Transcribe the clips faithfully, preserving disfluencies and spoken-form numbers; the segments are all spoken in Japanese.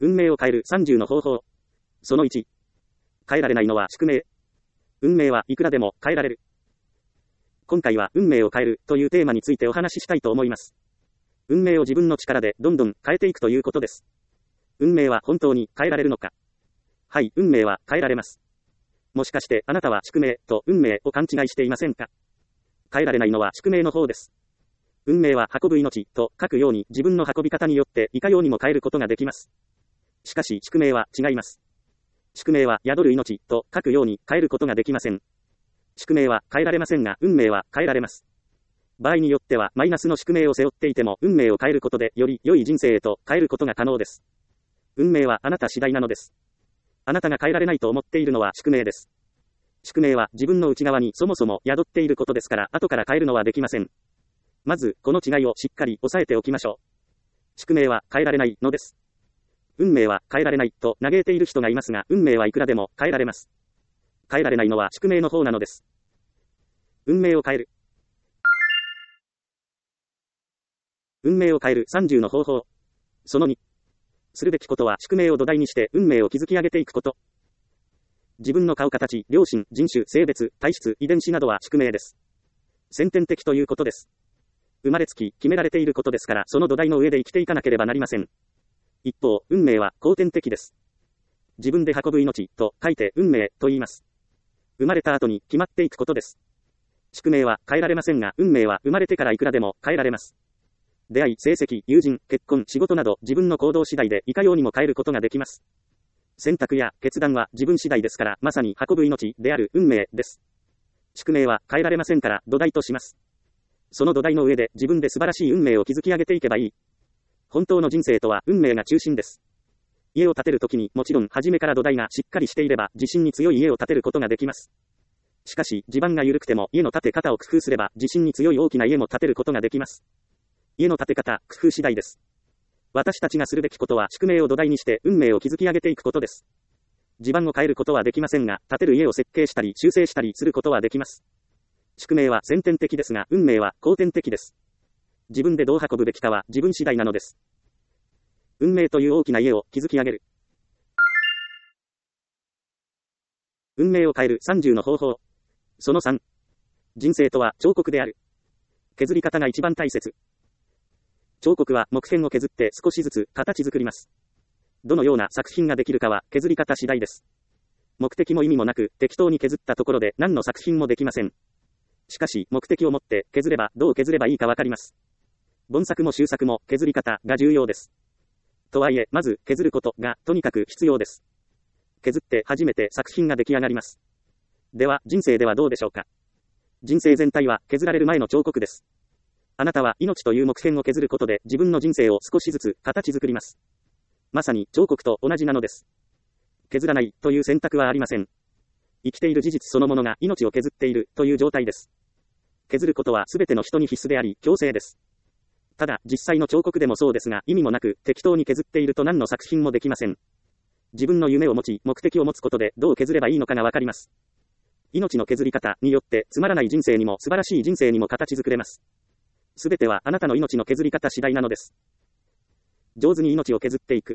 運命を変えるさんじゅうの方法。そのいち。変えられないのは宿命。運命はいくらでも変えられる。今回は運命を変えるというテーマについてお話ししたいと思います。運命を自分の力でどんどん変えていくということです。運命は本当に変えられるのか。はい、運命は変えられます。もしかしてあなたは宿命と運命を勘違いしていませんか？変えられないのは宿命の方です。運命は運ぶ命と書くように自分の運び方によっていかようにも変えることができます。しかし宿命は違います。宿命は宿る命と書くように変えることができません。宿命は変えられませんが運命は変えられます。場合によってはマイナスの宿命を背負っていても運命を変えることでより良い人生へと変えることが可能です。運命はあなた次第なのです。あなたが変えられないと思っているのは宿命です。宿命は自分の内側にそもそも宿っていることですから後から変えるのはできません。まずこの違いをしっかり押さえておきましょう。宿命は変えられないのです。運命は変えられないと嘆いている人がいますが運命はいくらでも変えられます。変えられないのは宿命の方なのです。運命を変える。運命を変えるさんじゅうの方法。そのに。するべきことは宿命を土台にして運命を築き上げていくこと。自分の顔形、良心、人種、性別、体質、遺伝子などは宿命です。先天的ということです。生まれつき決められていることですからその土台の上で生きていかなければなりません。一方、運命は後天的です。自分で運ぶ命と書いて運命と言います。生まれた後に決まっていくことです。宿命は変えられませんが運命は生まれてからいくらでも変えられます。出会い、成績、友人、結婚、仕事など自分の行動次第でいかようにも変えることができます。選択や決断は自分次第ですからまさに運ぶ命である運命です。宿命は変えられませんから土台とします。その土台の上で自分で素晴らしい運命を築き上げていけばいい。本当の人生とは運命が中心です。家を建てるときにもちろん初めから土台がしっかりしていれば自信に強い家を建てることができます。しかし地盤が緩くても家の建て方を工夫すれば自信に強い大きな家も建てることができます。家の建て方、工夫次第です。私たちがするべきことは宿命を土台にして運命を築き上げていくことです。地盤を変えることはできませんが、建てる家を設計したり修正したりすることはできます。宿命は先天的ですが運命は後天的です。自分でどう運ぶべきかは自分次第なのです。運命という大きな家を築き上げる。運命を変えるさんじゅうの方法。そのさん。人生とは彫刻である。削り方が一番大切。彫刻は木片を削って少しずつ形作ります。どのような作品ができるかは削り方次第です。目的も意味もなく適当に削ったところで何の作品もできません。しかし目的を持って削ればどう削ればいいかわかります。盆作も修作も削り方が重要です。とはいえまず削ることがとにかく必要です。削って初めて作品が出来上がります。では人生ではどうでしょうか。人生全体は削られる前の彫刻です。あなたは命という木片を削ることで自分の人生を少しずつ形作ります。まさに彫刻と同じなのです。削らないという選択はありません。生きている事実そのものが命を削っているという状態です。削ることはすべての人に必須であり強制です。ただ実際の彫刻でもそうですが意味もなく適当に削っていると何の作品もできません。自分の夢を持ち目的を持つことでどう削ればいいのかがわかります。命の削り方によってつまらない人生にも素晴らしい人生にも形作れます。すべてはあなたの命の削り方次第なのです。上手に命を削っていく。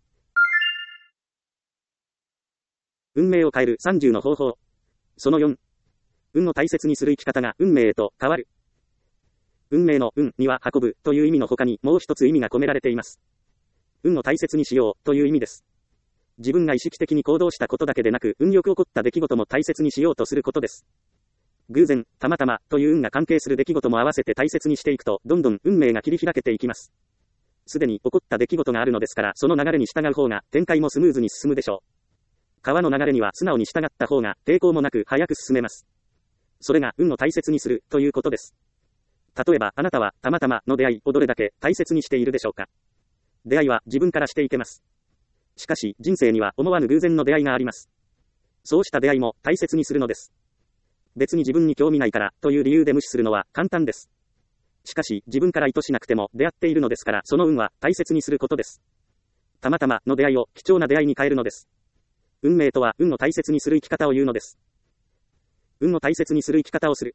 運命を変えるさんじゅうの方法。そのよん。運を大切にする生き方が運命へと変わる。運命の運には運ぶという意味の他にもう一つ意味が込められています。運を大切にしようという意味です。自分が意識的に行動したことだけでなく運よく起こった出来事も大切にしようとすることです。偶然、たまたまという運が関係する出来事も合わせて大切にしていくとどんどん運命が切り開けていきます。すでに起こった出来事があるのですからその流れに従う方が展開もスムーズに進むでしょう。川の流れには素直に従った方が抵抗もなく早く進めます。それが運を大切にするということです。例えばあなたはたまたまの出会いをどれだけ大切にしているでしょうか。出会いは自分からしていけます。しかし人生には思わぬ偶然の出会いがあります。そうした出会いも大切にするのです。別に自分に興味ないからという理由で無視するのは簡単です。しかし自分から意図しなくても出会っているのですからその運は大切にすることです。たまたまの出会いを貴重な出会いに変えるのです。運命とは運を大切にする生き方を言うのです。運を大切にする生き方をする。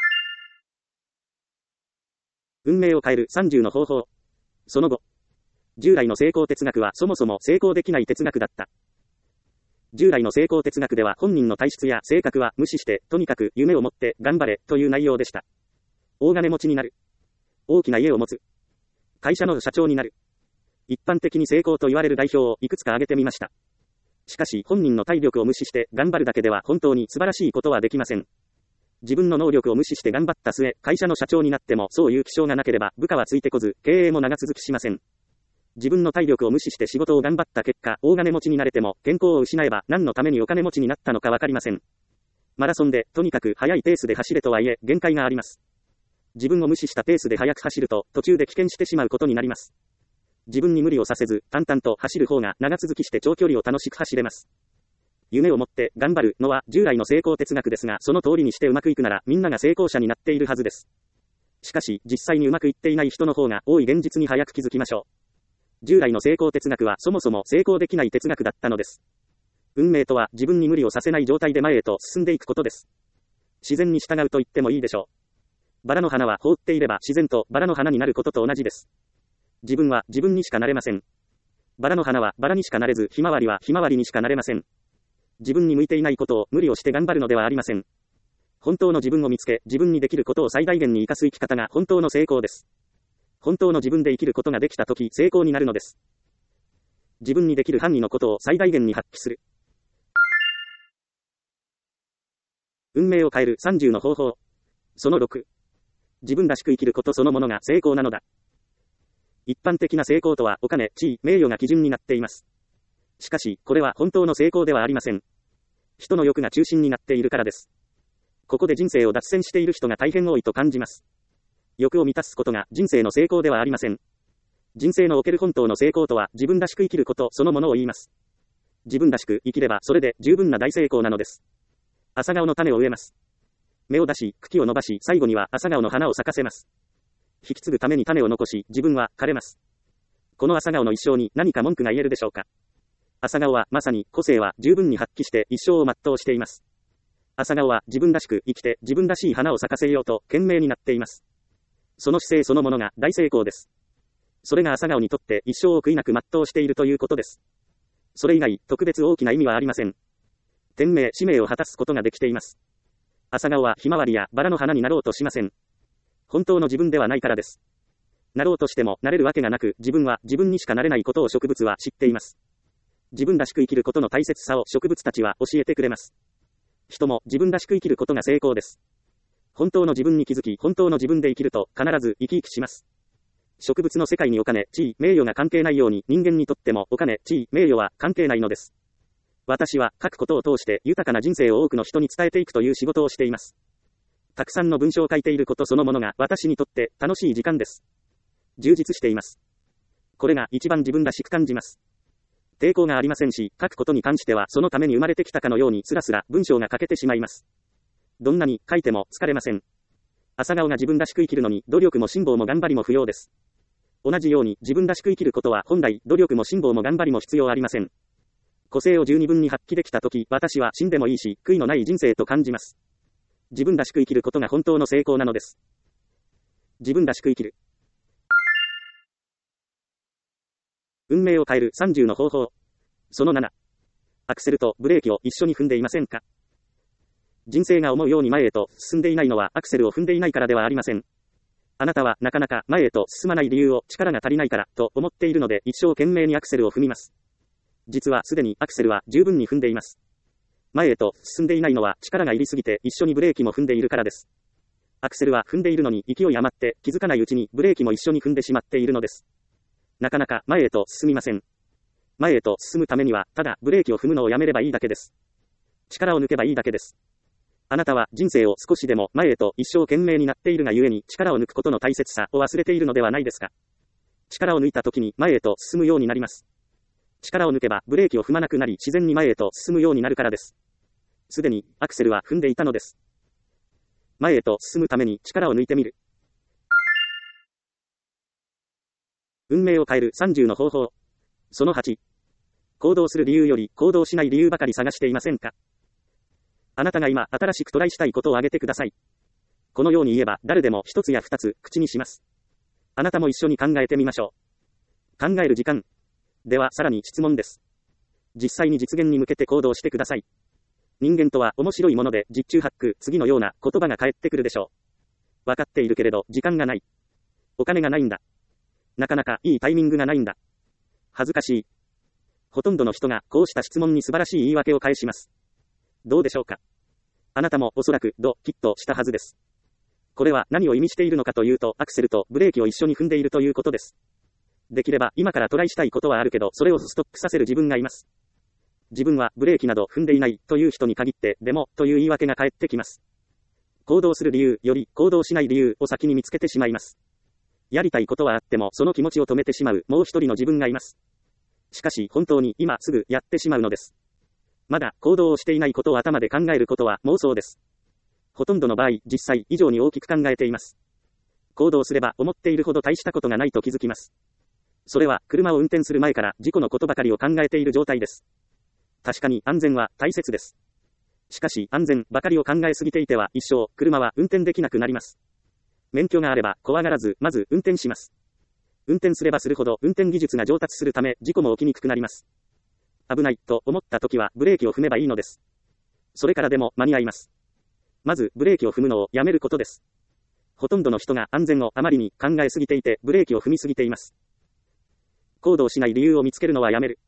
運命を変えるさんじゅうの方法。その後。 従来の成功哲学はそもそも成功できない哲学だった。従来の成功哲学では本人の体質や性格は無視して、とにかく夢を持って頑張れという内容でした。大金持ちになる。大きな家を持つ。会社の社長になる。一般的に成功と言われる代表をいくつか挙げてみました。しかし本人の体力を無視して頑張るだけでは本当に素晴らしいことはできません。自分の能力を無視して頑張った末、会社の社長になってもそういう気性がなければ部下はついてこず、経営も長続きしません。自分の体力を無視して仕事を頑張った結果、大金持ちになれても健康を失えば何のためにお金持ちになったのかわかりません。マラソンでとにかく速いペースで走れとはいえ限界があります。自分を無視したペースで速く走ると途中で危険してしまうことになります。自分に無理をさせず淡々と走る方が長続きして長距離を楽しく走れます。夢を持って頑張るのは従来の成功哲学ですが、その通りにしてうまくいくならみんなが成功者になっているはずです。しかし実際にうまくいっていない人の方が多い現実に早く気づきましょう。従来の成功哲学はそもそも成功できない哲学だったのです。運命とは自分に無理をさせない状態で前へと進んでいくことです。自然に従うと言ってもいいでしょう。バラの花は放っていれば自然とバラの花になることと同じです。自分は自分にしかなれません。バラの花はバラにしかなれず、ひまわりはひまわりにしかなれません。自分に向いていないことを無理をして頑張るのではありません。本当の自分を見つけ、自分にできることを最大限に活かす生き方が本当の成功です。本当の自分で生きることができたとき成功になるのです。自分にできる範囲のことを最大限に発揮する。運命を変えるさんじゅうの方法。そのろく。自分らしく生きることそのものが成功なのだ。一般的な成功とはお金、地位、名誉が基準になっています。しかし、これは本当の成功ではありません。人の欲が中心になっているからです。ここで人生を脱線している人が大変多いと感じます。欲を満たすことが人生の成功ではありません。人生のおける本当の成功とは自分らしく生きることそのものを言います。自分らしく生きればそれで十分な大成功なのです。朝顔の種を植えます。芽を出し、茎を伸ばし、最後には朝顔の花を咲かせます。引き継ぐために種を残し、自分は枯れます。この朝顔の一生に何か文句が言えるでしょうか。朝顔はまさに個性は十分に発揮して一生を全うしています。朝顔は自分らしく生きて自分らしい花を咲かせようと懸命になっています。その姿勢そのものが大成功です。それが朝顔にとって一生を悔いなく全うしているということです。それ以外、特別大きな意味はありません。天命、使命を果たすことができています。朝顔はひまわりやバラの花になろうとしません。本当の自分ではないからです。なろうとしてもなれるわけがなく、自分は自分にしかなれないことを植物は知っています。自分らしく生きることの大切さを植物たちは教えてくれます。人も自分らしく生きることが成功です。本当の自分に気づき、本当の自分で生きると必ず生き生きします。植物の世界にお金、地位、名誉が関係ないように人間にとってもお金、地位、名誉は関係ないのです。私は書くことを通して豊かな人生を多くの人に伝えていくという仕事をしています。たくさんの文章を書いていることそのものが私にとって楽しい時間です。充実しています。これが一番自分らしく感じます。抵抗がありませんし、書くことに関してはそのために生まれてきたかのようにスラスラ文章が書けてしまいます。どんなに書いても疲れません。朝顔が自分らしく生きるのに努力も辛抱も頑張りも不要です。同じように自分らしく生きることは本来努力も辛抱も頑張りも必要ありません。個性を十二分に発揮できたとき、私は死んでもいいし、悔いのない人生と感じます。自分らしく生きることが本当の成功なのです。自分らしく生きる。運命を変えるさんじゅうの方法。そのなな。アクセルとブレーキを一緒に踏んでいませんか？人生が思うように前へと進んでいないのはアクセルを踏んでいないからではありません。あなたはなかなか前へと進まない理由を力が足りないからと思っているので一生懸命にアクセルを踏みます。実はすでにアクセルは十分に踏んでいます。前へと進んでいないのは力が入りすぎて一緒にブレーキも踏んでいるからです。アクセルは踏んでいるのに勢い余って気づかないうちにブレーキも一緒に踏んでしまっているのです。なかなか前へと進みません。前へと進むためにはただブレーキを踏むのをやめればいいだけです。力を抜けばいいだけです。あなたは人生を少しでも前へと一生懸命になっているがゆえに力を抜くことの大切さを忘れているのではないですか。力を抜いた時に前へと進むようになります。力を抜けばブレーキを踏まなくなり自然に前へと進むようになるからです。すでにアクセルは踏んでいたのです。前へと進むために力を抜いてみる。運命を変えるさんじゅうの方法。そのはち。行動する理由より行動しない理由ばかり探していませんか？あなたが今新しくトライしたいことを挙げてください。このように言えば誰でも一つや二つ口にします。あなたも一緒に考えてみましょう。 考える時間。ではさらに質問です。実際に実現に向けて行動してください。人間とは面白いもので、十中八九、次のような言葉が返ってくるでしょう。わかっているけれど、時間がない。お金がないんだ。なかなかいいタイミングがないんだ。恥ずかしい。ほとんどの人がこうした質問に素晴らしい言い訳を返します。どうでしょうか。あなたもおそらくドキッとしたはずです。これは何を意味しているのかというと、アクセルとブレーキを一緒に踏んでいるということです。できれば今からトライしたいことはあるけど、それをストップさせる自分がいます。自分はブレーキなど踏んでいないという人に限って、でもという言い訳が返ってきます。行動する理由より行動しない理由を先に見つけてしまいます。やりたいことはあってもその気持ちを止めてしまうもう一人の自分がいます。しかし本当に今すぐやってしまうのです。まだ行動をしていないことを頭で考えることは妄想です。ほとんどの場合、実際以上に大きく考えています。行動すれば思っているほど大したことがないと気づきます。それは車を運転する前から事故のことばかりを考えている状態です。確かに安全は大切です。しかし安全ばかりを考えすぎていては一生車は運転できなくなります。免許があれば怖がらずまず運転します。運転すればするほど運転技術が上達するため事故も起きにくくなります。危ないと思った時はブレーキを踏めばいいのです。それからでも間に合います。まずブレーキを踏むのをやめることです。ほとんどの人が安全をあまりに考えすぎていてブレーキを踏みすぎています。行動しない理由を見つけるのはやめる。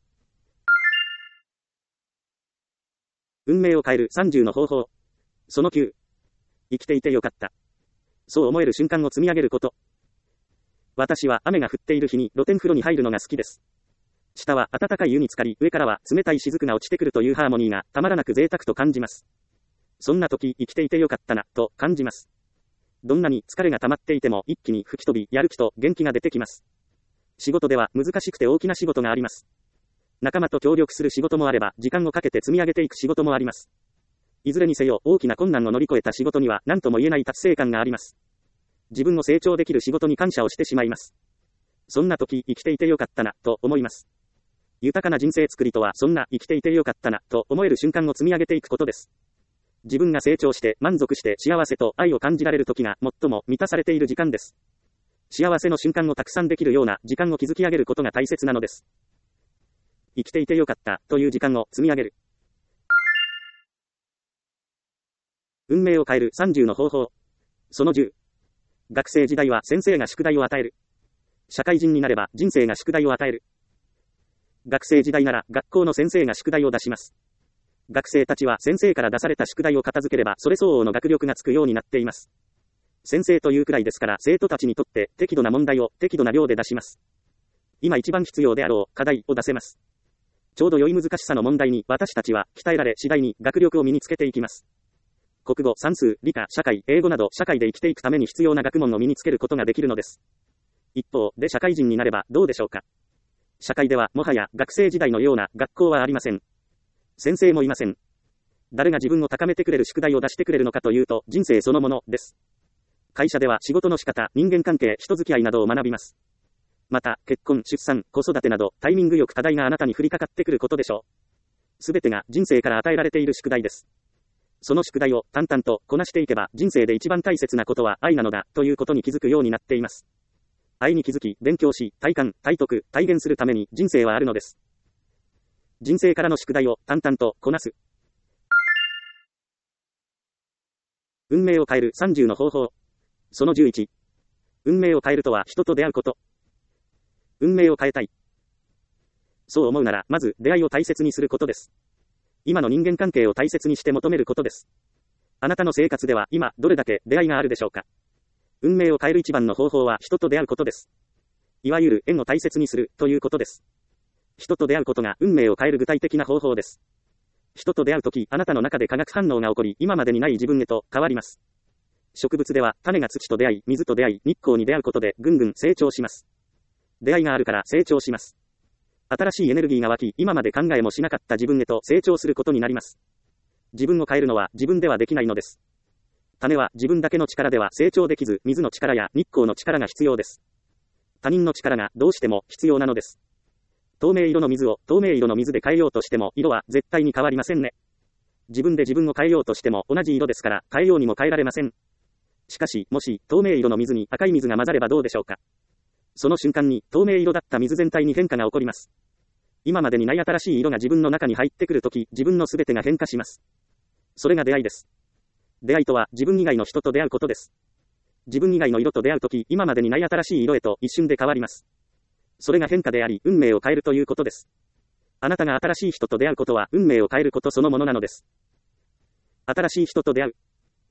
運命を変えるさんじゅうの方法。そのきゅう。生きていてよかった。そう思える瞬間を積み上げること。私は雨が降っている日に露天風呂に入るのが好きです。下は暖かい湯に浸かり、上からは冷たい雫が落ちてくるというハーモニーがたまらなく贅沢と感じます。そんな時生きていてよかったな、と感じます。どんなに疲れが溜まっていても一気に吹き飛び、やる気と元気が出てきます。仕事では難しくて大きな仕事があります。仲間と協力する仕事もあれば、時間をかけて積み上げていく仕事もあります。いずれにせよ大きな困難を乗り越えた仕事には何とも言えない達成感があります。自分を成長できる仕事に感謝をしてしまいます。そんな時生きていてよかったな、と思います。豊かな人生作りとはそんな生きていてよかったな、と思える瞬間を積み上げていくことです。自分が成長して満足して幸せと愛を感じられる時が最も満たされている時間です。幸せの瞬間をたくさんできるような時間を築き上げることが大切なのです。生きていてよかったという時間を積み上げる。運命を変えるさんじゅうの方法。そのじゅう。学生時代は先生が宿題を与える。社会人になれば人生が宿題を与える。学生時代なら学校の先生が宿題を出します。学生たちは先生から出された宿題を片付ければそれ相応の学力がつくようになっています。先生というくらいですから生徒たちにとって適度な問題を適度な量で出します。今一番必要であろう課題を出せます。ちょうど良い難しさの問題に私たちは鍛えられ次第に学力を身につけていきます。国語、算数、理科、社会、英語など社会で生きていくために必要な学問を身につけることができるのです。一方で社会人になればどうでしょうか。社会ではもはや学生時代のような学校はありません。先生もいません。誰が自分を高めてくれる宿題を出してくれるのかというと人生そのものです。会社では仕事の仕方、人間関係、人付き合いなどを学びます。また、結婚、出産、子育てなどタイミングよく課題があなたに降りかかってくることでしょう。すべてが人生から与えられている宿題です。その宿題を淡々とこなしていけば人生で一番大切なことは愛なのだということに気づくようになっています。愛に気づき、勉強し、体感、体得、体現するために人生はあるのです。人生からの宿題を淡々とこなす。運命を変えるさんじゅうの方法。そのじゅういち。運命を変えるとは人と出会うこと。運命を変えたい。そう思うなら、まず出会いを大切にすることです。今の人間関係を大切にして求めることです。あなたの生活では今どれだけ出会いがあるでしょうか。運命を変える一番の方法は人と出会うことです。いわゆる縁を大切にするということです。人と出会うことが運命を変える具体的な方法です。人と出会うとき、あなたの中で化学反応が起こり、今までにない自分へと変わります。植物では種が土と出会い、水と出会い、日光に出会うことでぐんぐん成長します。出会いがあるから成長します。新しいエネルギーが湧き、今まで考えもしなかった自分へと成長することになります。自分を変えるのは自分ではできないのです。種は自分だけの力では成長できず、水の力や日光の力が必要です。他人の力がどうしても必要なのです。透明色の水を透明色の水で変えようとしても色は絶対に変わりませんね。自分で自分を変えようとしても同じ色ですから変えようにも変えられません。しかし、もし透明色の水に赤い水が混ざればどうでしょうか。 その瞬間に透明色だった水全体に変化が起こります。今までにない新しい色が自分の中に入ってくるとき、自分のすべてが変化します。それが出会いです。出会いとは自分以外の人と出会うことです。自分以外の色と出会うとき、今までにない新しい色へと一瞬で変わります。それが変化であり、運命を変えるということです。あなたが新しい人と出会うことは、運命を変えることそのものなのです。新しい人と出会う。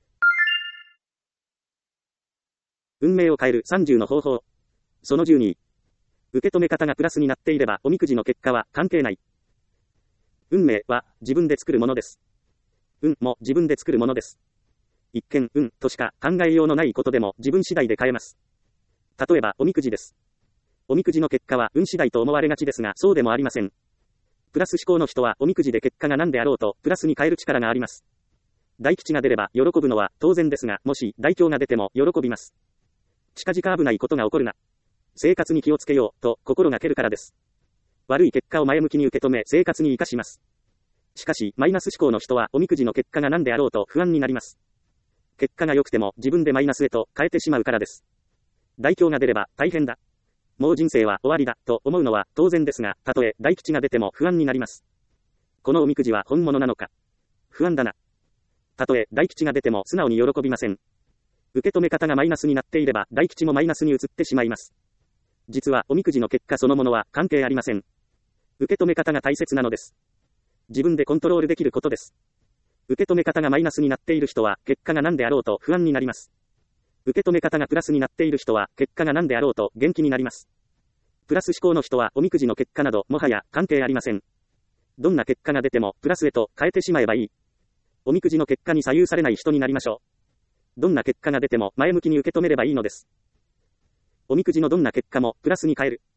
運命を変えるさんじゅうの方法。そのじゅうに。受け止め方がプラスになっていれば、おみくじの結果は関係ない。運命は自分で作るものです。運も自分で作るものです。一見、運としか考えようのないことでも自分次第で変えます。例えば、おみくじです。おみくじの結果は運次第と思われがちですが、そうでもありません。プラス思考の人はおみくじで結果が何であろうと、プラスに変える力があります。大吉が出れば喜ぶのは当然ですが、もし大凶が出ても喜びます。近々危ないことが起こるな。生活に気をつけようと心がけるからです。悪い結果を前向きに受け止め生活に生かします。しかし、マイナス思考の人はおみくじの結果が何であろうと不安になります。結果が良くても自分でマイナスへと変えてしまうからです。大凶が出れば大変だ。もう人生は終わりだと思うのは当然ですが、たとえ大吉が出ても不安になります。このおみくじは本物なのか。不安だな。たとえ大吉が出ても素直に喜びません。受け止め方がマイナスになっていれば大吉もマイナスに移ってしまいます。実はおみくじの結果そのものは関係ありません。受け止め方が大切なのです。自分でコントロールできることです。受け止め方がマイナスになっている人は結果が何であろうと不安になります。受け止め方がプラスになっている人は結果が何であろうと元気になります。プラス思考の人はおみくじの結果などもはや関係ありません。どんな結果が出てもプラスへと変えてしまえばいい。おみくじの結果に左右されない人になりましょう。どんな結果が出ても前向きに受け止めればいいのです。おみくじのどんな結果もプラスに変える。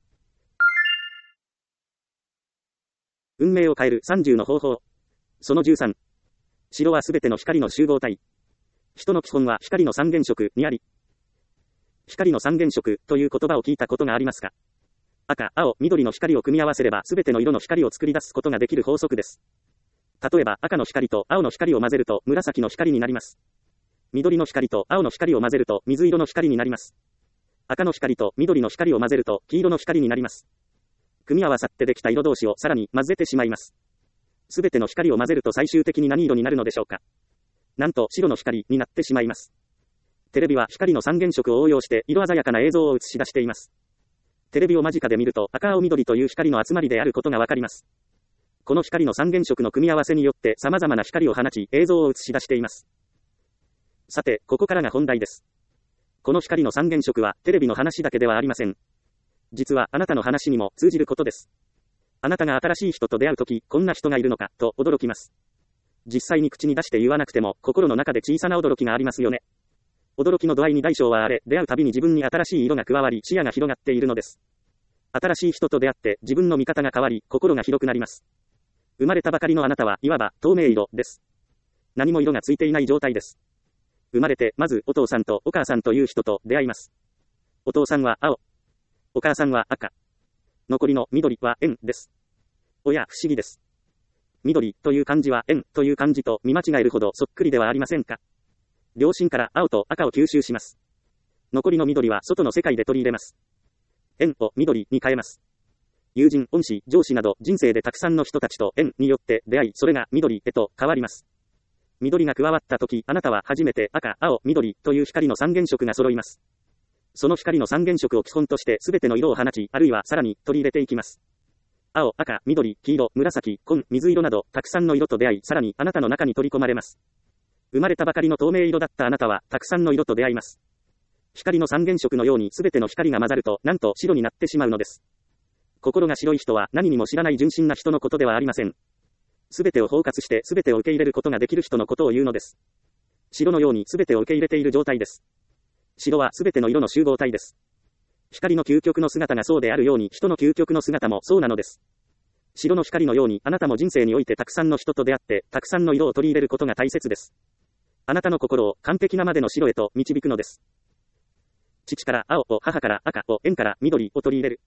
運命を変えるさんじゅうの方法。そのじゅうさん。白はすべての光の集合体。人の基本は光の三原色にあり。光の三原色という言葉を聞いたことがありますか？赤、青、緑の光を組み合わせればすべての色の光を作り出すことができる法則です。例えば赤の光と青の光を混ぜると紫の光になります。緑の光と青の光を混ぜると水色の光になります。赤の光と緑の光を混ぜると黄色の光になります。組み合わさってできた色同士をさらに混ぜてしまいます。すべての光を混ぜると最終的に何色になるのでしょうか。なんと白の光になってしまいます。テレビは光の三原色を応用して色鮮やかな映像を映し出しています。テレビを間近で見ると赤青緑という光の集まりであることがわかります。この光の三原色の組み合わせによって様々な光を放ち映像を映し出しています。さて、ここからが本題です。この光の三原色はテレビの話だけではありません。実はあなたの話にも通じることです。あなたが新しい人と出会うとき、こんな人がいるのかと驚きます。実際に口に出して言わなくても心の中で小さな驚きがありますよね。驚きの度合いに大小はあれ、出会うたびに自分に新しい色が加わり視野が広がっているのです。新しい人と出会って自分の見方が変わり心が広くなります。生まれたばかりのあなたはいわば透明色です。何も色がついていない状態です。生まれてまずお父さんとお母さんという人と出会います。お父さんは青。お母さんは赤。残りの緑は円です。おや不思議です。緑という漢字は円という漢字と見間違えるほどそっくりではありませんか。両親から青と赤を吸収します。残りの緑は外の世界で取り入れます。円を緑に変えます。友人、恩師、上司など人生でたくさんの人たちと円によって出会い、それが緑へと変わります。緑が加わったとき、あなたは初めて赤、青、緑という光の三原色が揃います。その光の三原色を基本として全ての色を放ち、あるいはさらに取り入れていきます。青、赤、緑、黄色、紫、紺、水色などたくさんの色と出会い、さらにあなたの中に取り込まれます。生まれたばかりの透明色だったあなたはたくさんの色と出会います。光の三原色のように全ての光が混ざると、なんと白になってしまうのです。心が白い人は何にも知らない純真な人のことではありません。すべてを包括してすべてを受け入れることができる人のことを言うのです。白のようにすべてを受け入れている状態です。白はすべての色の集合体です。光の究極の姿がそうであるように人の究極の姿もそうなのです。白の光のようにあなたも人生においてたくさんの人と出会ってたくさんの色を取り入れることが大切です。あなたの心を完璧なまでの白へと導くのです。父から青を母から赤を円から緑を取り入れる。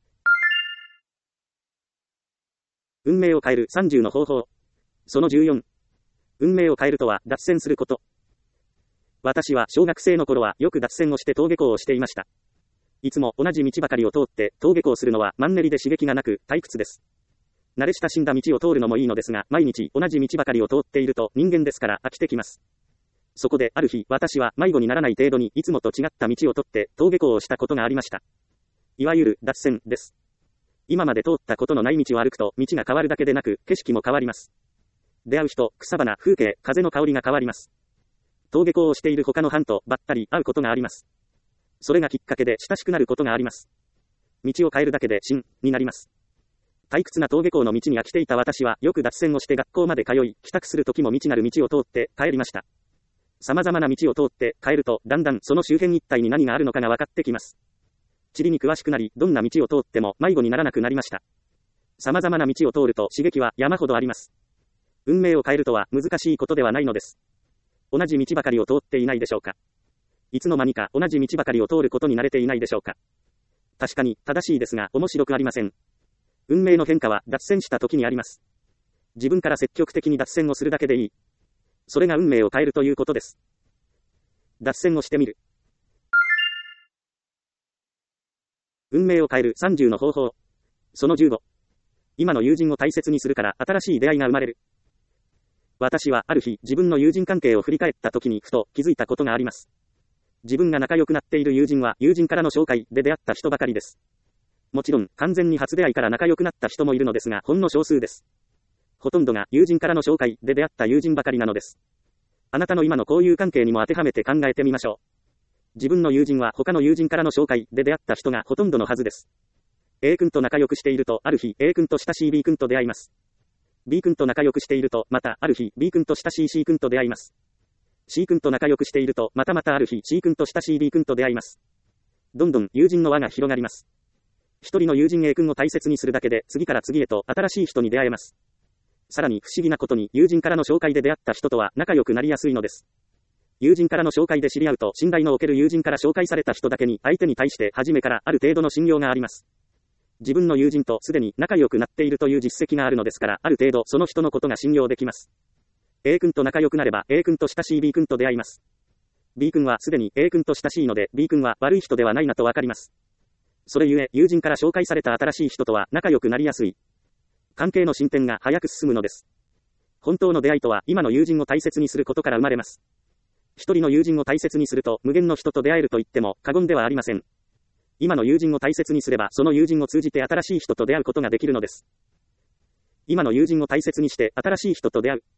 運命を変えるさんじゅうの方法。そのじゅうよん。運命を変えるとは脱線すること。私は小学生の頃はよく脱線をして登下校をしていました。 いつも同じ道ばかりを通って登下校するのはマンネリで刺激がなく退屈です。慣れ親しんだ道を通るのもいいのですが、毎日同じ道ばかりを通っていると人間ですから飽きてきます。そこである日、私は迷子にならない程度にいつもと違った道を通って登下校をしたことがありました。いわゆる脱線です。今まで通ったことのない道を歩くと道が変わるだけでなく景色も変わります。出会う人、草花、風景、風の香りが変わります。登下校をしている他の班とばったり会うことがあります。それがきっかけで親しくなることがあります。道を変えるだけで真になります。退屈な登下校の道に飽きていた私はよく脱線をして学校まで通い、帰宅する時も未知なる道を通って帰りました。様々な道を通って帰るとだんだんその周辺一帯に何があるのかが分かってきます。地理に詳しくなり、どんな道を通っても迷子にならなくなりました。様々な道を通ると刺激は山ほどあります。運命を変えるとは難しいことではないのです。同じ道ばかりを通っていないでしょうか。いつの間にか同じ道ばかりを通ることに慣れていないでしょうか。確かに正しいですが面白くありません。運命の変化は脱線した時にあります。自分から積極的に脱線をするだけでいい。それが運命を変えるということです。脱線をしてみる。運命を変えるさんじゅうの方法。そのじゅうご。今の友人を大切にするから新しい出会いが生まれる。私はある日、自分の友人関係を振り返った時にふと気づいたことがあります。自分が仲良くなっている友人は友人からの紹介で出会った人ばかりです。もちろん完全に初出会いから仲良くなった人もいるのですが、ほんの少数です。ほとんどが友人からの紹介で出会った友人ばかりなのです。あなたの今の交友関係にも当てはめて考えてみましょう。自分の友人は他の友人からの紹介で出会った人がほとんどのはずです。A 君と仲良くしていると、ある日 A 君と親しい B 君と出会います。B 君と仲良くしていると、またある日 B 君と親しい C 君と出会います。C 君と仲良くしていると、またまたある日 C 君と親しい D 君と出会います。どんどん友人の輪が広がります。一人の友人 A 君を大切にするだけで、次から次へと新しい人に出会えます。さらに不思議なことに、友人からの紹介で出会った人とは仲良くなりやすいのです。友人からの紹介で知り合うと、信頼のおける友人から紹介された人だけに、相手に対して初めからある程度の信用があります。自分の友人とすでに仲良くなっているという実績があるのですから、ある程度その人のことが信用できます。A 君と仲良くなれば A 君と親しい B 君と出会います。B 君はすでに A 君と親しいので B 君は悪い人ではないなとわかります。それゆえ、友人から紹介された新しい人とは仲良くなりやすい。関係の進展が早く進むのです。本当の出会いとは今の友人を大切にすることから生まれます。一人の友人を大切にすると無限の人と出会えると言っても過言ではありません。今の友人を大切にすればその友人を通じて新しい人と出会うことができるのです。今の友人を大切にして新しい人と出会う。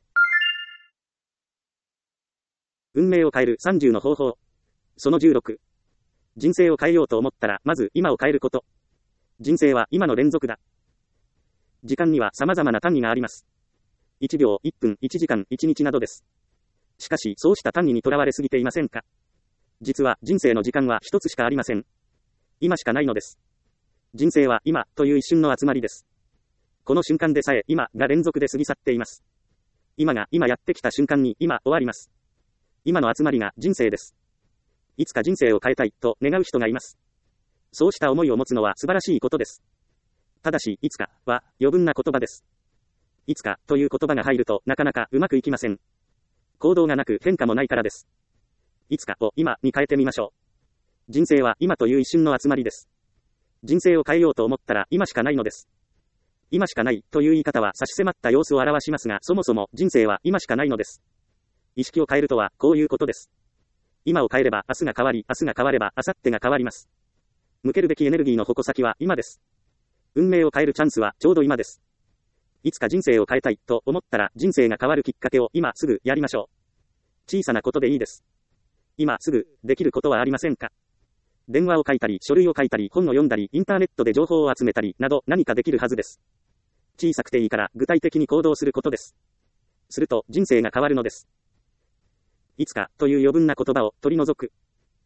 運命を変えるさんじゅうの方法。そのじゅうろく。人生を変えようと思ったらまず今を変えること。人生は今の連続だ。時間には様々な単位があります。いちびょう、いっぷん、いちじかん、いちにちなどです。しかし、そうした単位にとらわれすぎていませんか？実は、人生の時間は一つしかありません。今しかないのです。人生は今という一瞬の集まりです。この瞬間でさえ今が連続で過ぎ去っています。今が今やってきた瞬間に今終わります。今の集まりが人生です。いつか人生を変えたいと願う人がいます。そうした思いを持つのは素晴らしいことです。ただし、いつかは余分な言葉です。いつかという言葉が入るとなかなかうまくいきません。行動がなく変化もないからです。いつかを今に変えてみましょう。人生は今という一瞬の集まりです。人生を変えようと思ったら今しかないのです。今しかないという言い方は差し迫った様子を表しますが、そもそも人生は今しかないのです。意識を変えるとはこういうことです。今を変えれば明日が変わり、明日が変われば明後日が変わります。向けるべきエネルギーの矛先は今です。運命を変えるチャンスはちょうど今です。いつか人生を変えたいと思ったら人生が変わるきっかけを今すぐやりましょう。小さなことでいいです。今すぐできることはありませんか？電話を書いたり、書類を書いたり、本を読んだり、インターネットで情報を集めたり、など何かできるはずです。小さくていいから具体的に行動することです。すると人生が変わるのです。いつかという余分な言葉を取り除く。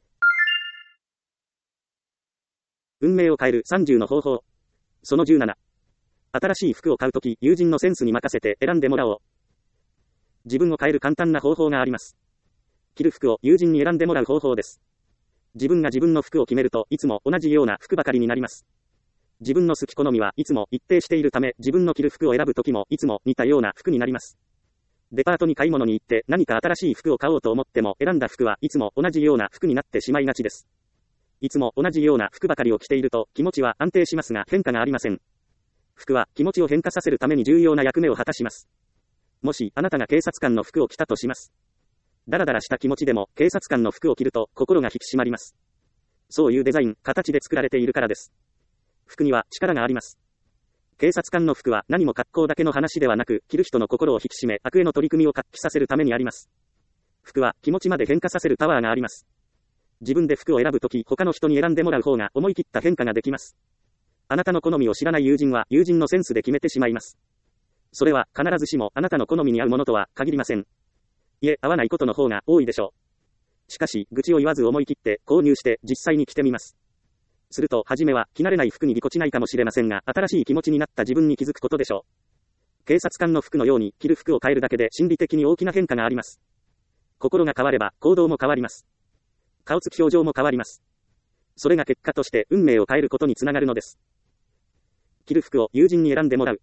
運命を変えるさんじゅうの方法。そのじゅうなな。新しい服を買うとき、友人のセンスに任せて選んでもらおう。自分を変える簡単な方法があります。着る服を友人に選んでもらう方法です。自分が自分の服を決めるといつも同じような服ばかりになります。自分の好き好みはいつも一定しているため、自分の着る服を選ぶときもいつも似たような服になります。デパートに買い物に行って何か新しい服を買おうと思っても選んだ服はいつも同じような服になってしまいがちです。 いつも同じような服ばかりを着ていると気持ちは安定しますが変化がありません。服は気持ちを変化させるために重要な役目を果たします。もしあなたが警察官の服を着たとします。ダラダラした気持ちでも警察官の服を着ると心が引き締まります。そういうデザイン、形で作られているからです。服には力があります。警察官の服は何も格好だけの話ではなく、着る人の心を引き締め、悪への取り組みを活気させるためにあります。服は気持ちまで変化させるパワーがあります。自分で服を選ぶとき、他の人に選んでもらう方が思い切った変化ができます。あなたの好みを知らない友人は友人のセンスで決めてしまいます。それは必ずしもあなたの好みに合うものとは限りません。いえ、合わないことの方が多いでしょう。しかし、愚痴を言わず思い切って購入して実際に着てみます。すると、初めは着慣れない服にぎこちないかもしれませんが、新しい気持ちになった自分に気づくことでしょう。警察官の服のように着る服を変えるだけで心理的に大きな変化があります。心が変われば行動も変わります。顔つき表情も変わります。それが結果として運命を変えることにつながるのです。着る服を友人に選んでもらう。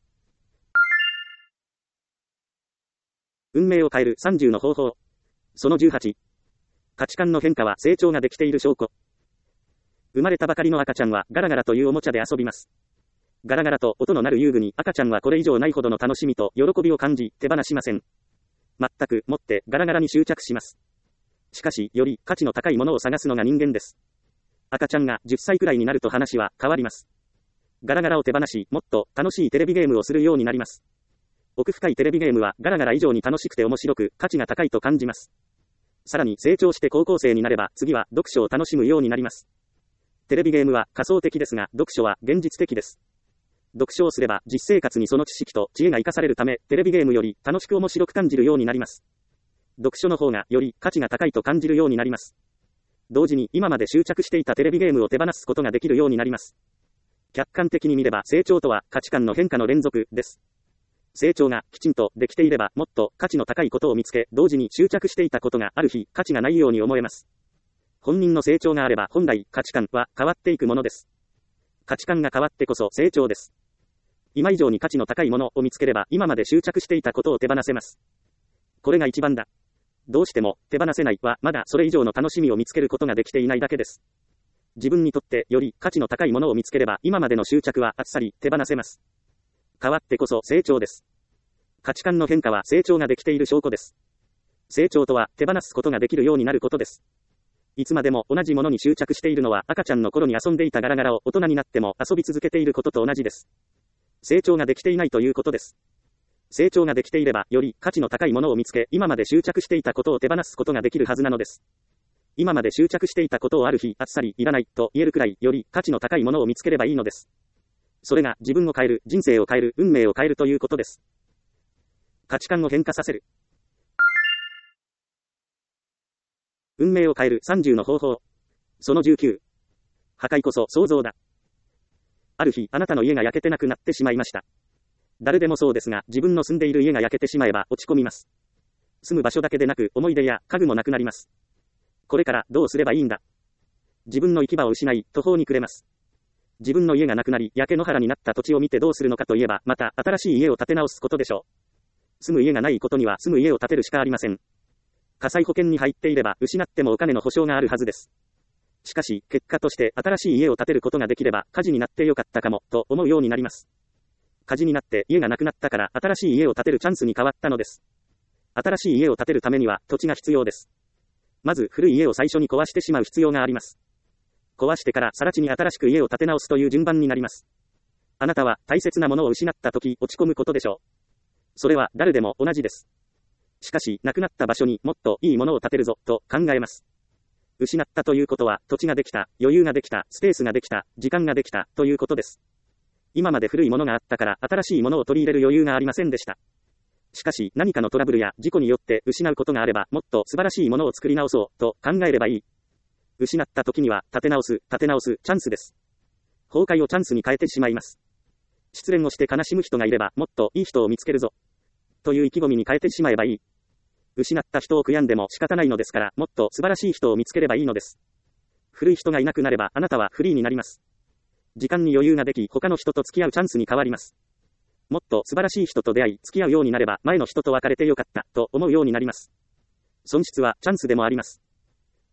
運命を変えるさんじゅうの方法。そのじゅうはち。価値観の変化は成長ができている証拠。生まれたばかりの赤ちゃんはガラガラというおもちゃで遊びます。ガラガラと音の鳴る遊具に赤ちゃんはこれ以上ないほどの楽しみと喜びを感じ手放しません。全くもってガラガラに執着します。しかし、より価値の高いものを探すのが人間です。赤ちゃんがじゅっさいくらいになると話は変わります。ガラガラを手放し、もっと楽しいテレビゲームをするようになります。奥深いテレビゲームはガラガラ以上に楽しくて面白く、価値が高いと感じます。さらに成長して高校生になれば、次は読書を楽しむようになります。テレビゲームは仮想的ですが、読書は現実的です。読書をすれば実生活にその知識と知恵が生かされるため、テレビゲームより楽しく面白く感じるようになります。読書の方がより価値が高いと感じるようになります。同時に今まで執着していたテレビゲームを手放すことができるようになります。客観的に見れば成長とは価値観の変化の連続です。成長がきちんとできていればもっと価値の高いことを見つけ、同時に執着していたことがある日価値がないように思えます。本人の成長があれば本来価値観は変わっていくものです。価値観が変わってこそ成長です。今以上に価値の高いものを見つければ今まで執着していたことを手放せます。これが一番だ。どうしても手放せないはまだそれ以上の楽しみを見つけることができていないだけです。自分にとってより価値の高いものを見つければ今までの執着はあっさり手放せます。変わってこそ成長です。価値観の変化は成長ができている証拠です。成長とは手放すことができるようになることです。いつまでも同じものに執着しているのは赤ちゃんの頃に遊んでいたガラガラを大人になっても遊び続けていることと同じです。成長ができていないということです。成長ができていればより価値の高いものを見つけ、今まで執着していたことを手放すことができるはずなのです。今まで執着していたことをある日あっさりいらないと言えるくらいより価値の高いものを見つければいいのです。それが自分を変える、人生を変える、運命を変えるということです。価値観を変化させる。運命を変えるさんじゅうの方法。そのじゅうきゅう。破壊こそ創造だ。ある日、あなたの家が焼けてなくなってしまいました。誰でもそうですが、自分の住んでいる家が焼けてしまえば落ち込みます。住む場所だけでなく、思い出や家具もなくなります。これからどうすればいいんだ。自分の行き場を失い、途方に暮れます。自分の家がなくなり、焼け野原になった土地を見てどうするのかといえば、また新しい家を建て直すことでしょう。住む家がないことには住む家を建てるしかありません。火災保険に入っていれば失ってもお金の保証があるはずです。しかし、結果として新しい家を建てることができれば火事になってよかったかも、と思うようになります。火事になって家がなくなったから新しい家を建てるチャンスに変わったのです。新しい家を建てるためには土地が必要です。まず古い家を最初に壊してしまう必要があります。壊してから更地に新しく家を建て直すという順番になります。あなたは大切なものを失った時落ち込むことでしょう。それは誰でも同じです。しかし、なくなった場所にもっといいものを建てるぞ、と考えます。失ったということは、土地ができた、余裕ができた、スペースができた、時間ができた、ということです。今まで古いものがあったから、新しいものを取り入れる余裕がありませんでした。しかし、何かのトラブルや事故によって失うことがあれば、もっと素晴らしいものを作り直そう、と考えればいい。失った時には、建て直す、建て直す、チャンスです。崩壊をチャンスに変えてしまいます。失恋をして悲しむ人がいれば、もっといい人を見つけるぞ。という意気込みに変えてしまえばいい。失った人を悔やんでも仕方ないのですから、もっと素晴らしい人を見つければいいのです。古い人がいなくなれば、あなたはフリーになります。時間に余裕ができ、他の人と付き合うチャンスに変わります。もっと素晴らしい人と出会い、付き合うようになれば、前の人と別れてよかった、と思うようになります。損失はチャンスでもあります。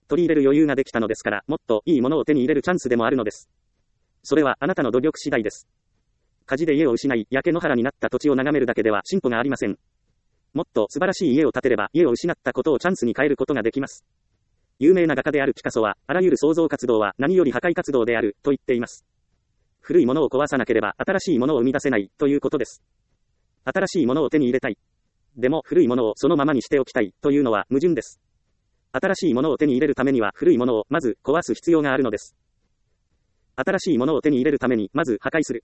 取り入れる余裕ができたのですから、もっといいものを手に入れるチャンスでもあるのです。それはあなたの努力次第です。火事で家を失い、焼け野原になった土地を眺めるだけでは進歩がありません。もっと素晴らしい家を建てれば、家を失ったことをチャンスに変えることができます。有名な画家であるピカソは、あらゆる創造活動は何より破壊活動である、と言っています。古いものを壊さなければ、新しいものを生み出せない、ということです。新しいものを手に入れたい。でも、古いものをそのままにしておきたい、というのは矛盾です。新しいものを手に入れるためには、古いものをまず壊す必要があるのです。新しいものを手に入れるために、まず破壊する。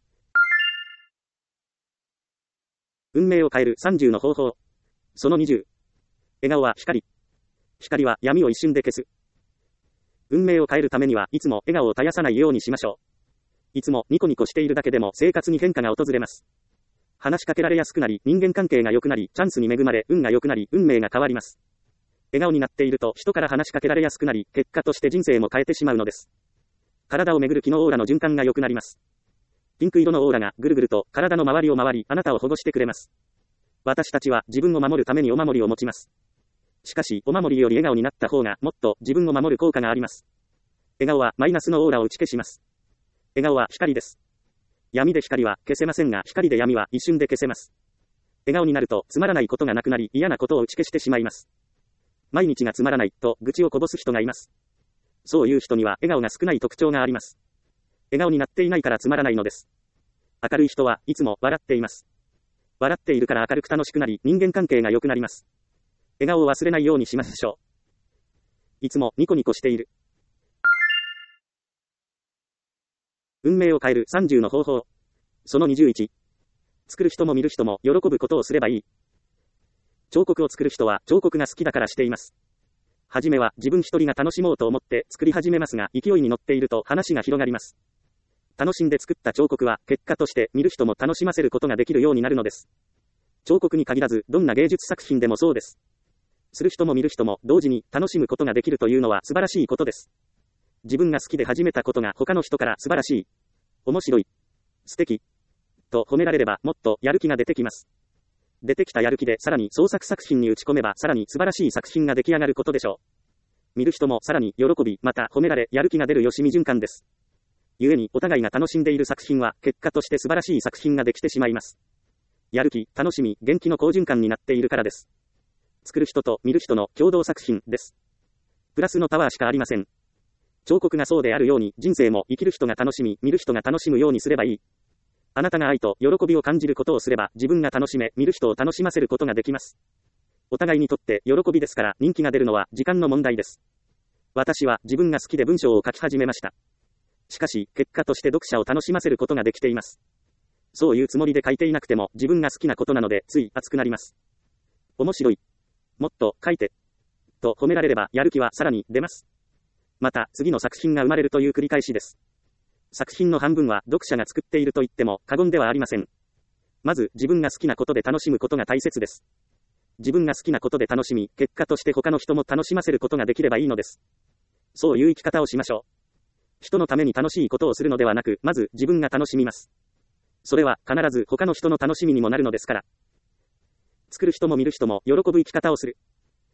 運命を変えるさんじゅうの方法。そのにじゅう。笑顔は光。光は闇を一瞬で消す。運命を変えるためにはいつも笑顔を絶やさないようにしましょう。いつもニコニコしているだけでも生活に変化が訪れます。話しかけられやすくなり、人間関係が良くなり、チャンスに恵まれ、運が良くなり、運命が変わります。笑顔になっていると人から話しかけられやすくなり、結果として人生も変えてしまうのです。体をめぐる気のオーラの循環が良くなります。ピンク色のオーラがぐるぐると体の周りを回り、あなたを保護してくれます。私たちは自分を守るためにお守りを持ちます。しかし、お守りより笑顔になった方がもっと自分を守る効果があります。笑顔はマイナスのオーラを打ち消します。笑顔は光です。闇で光は消せませんが、光で闇は一瞬で消せます。笑顔になるとつまらないことがなくなり、嫌なことを打ち消してしまいます。毎日がつまらないと愚痴をこぼす人がいます。そういう人には笑顔が少ない特徴があります。笑顔になっていないからつまらないのです。明るい人はいつも笑っています。笑っているから明るく楽しくなり、人間関係が良くなります。笑顔を忘れないようにしましょう。いつもニコニコしている。運命を変えるさんじゅうの方法。そのにじゅういち。作る人も見る人も喜ぶことをすればいい。彫刻を作る人は彫刻が好きだからしています。はじめは自分一人が楽しもうと思って作り始めますが、勢いに乗っていると話が広がります。楽しんで作った彫刻は結果として見る人も楽しませることができるようになるのです。彫刻に限らずどんな芸術作品でもそうです。する人も見る人も同時に楽しむことができるというのは素晴らしいことです。自分が好きで始めたことが他の人から素晴らしい、面白い、素敵と褒められればもっとやる気が出てきます。出てきたやる気でさらに創作作品に打ち込めばさらに素晴らしい作品が出来上がることでしょう。見る人もさらに喜び、また褒められやる気が出るよしみ循環です。故にお互いが楽しんでいる作品は結果として素晴らしい作品ができてしまいます。やる気、楽しみ、元気の好循環になっているからです。作る人と見る人の共同作品です。プラスのパワーしかありません。彫刻がそうであるように人生も生きる人が楽しみ、見る人が楽しむようにすればいい。あなたが愛と喜びを感じることをすれば自分が楽しめ、見る人を楽しませることができます。お互いにとって喜びですから人気が出るのは時間の問題です。私は自分が好きで文章を書き始めました。しかし、結果として読者を楽しませることができています。そういうつもりで書いていなくても自分が好きなことなのでつい熱くなります。面白い。もっと書いて。と褒められればやる気はさらに出ます。また次の作品が生まれるという繰り返しです。作品の半分は読者が作っていると言っても過言ではありません。まず自分が好きなことで楽しむことが大切です。自分が好きなことで楽しみ、結果として他の人も楽しませることができればいいのです。そういう生き方をしましょう。人のために楽しいことをするのではなく、まず自分が楽しみます。それは必ず他の人の楽しみにもなるのですから。作る人も見る人も喜ぶ生き方をする。